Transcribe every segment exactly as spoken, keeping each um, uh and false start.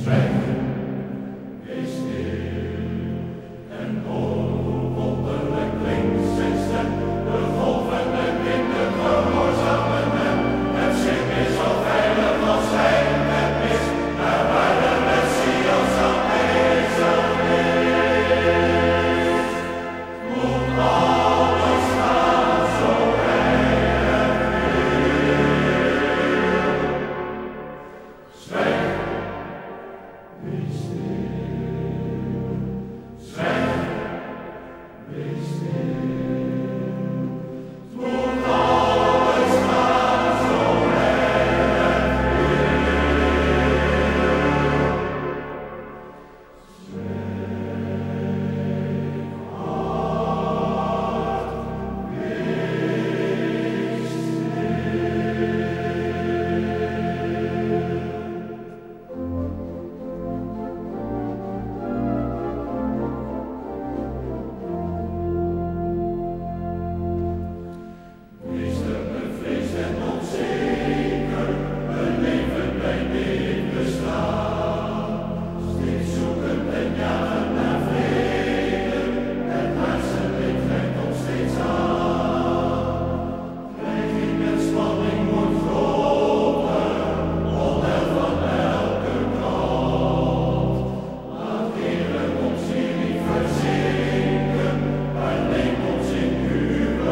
Zwijg, wees stil en hoor hoe wonderlijk klinkt zijn stem. De golven en winden gehoorzamen hem. Het schip is zo veilig als hij het mist, naar waar de Messias aanwezig is. Moet alles gaan zo hij het wil. Zwijg. Wees stil, zwijg, wees stil. Het moet alles gaan zo hij het wil. Zwijg, hart, wees Meester, bevreesd en onzeker, een leven bij dit bestaan. Steeds zoekend en jagen naar vrede, het aardse licht trekt ons steeds aan. Dreiging en spanning wordt groter, onheil van elke kant. Laat Heere ons hier niet verzinken, maar neem ons in uw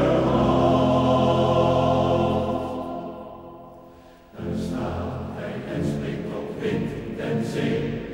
hand. Dan staat hij en spreekt tot wind en zee.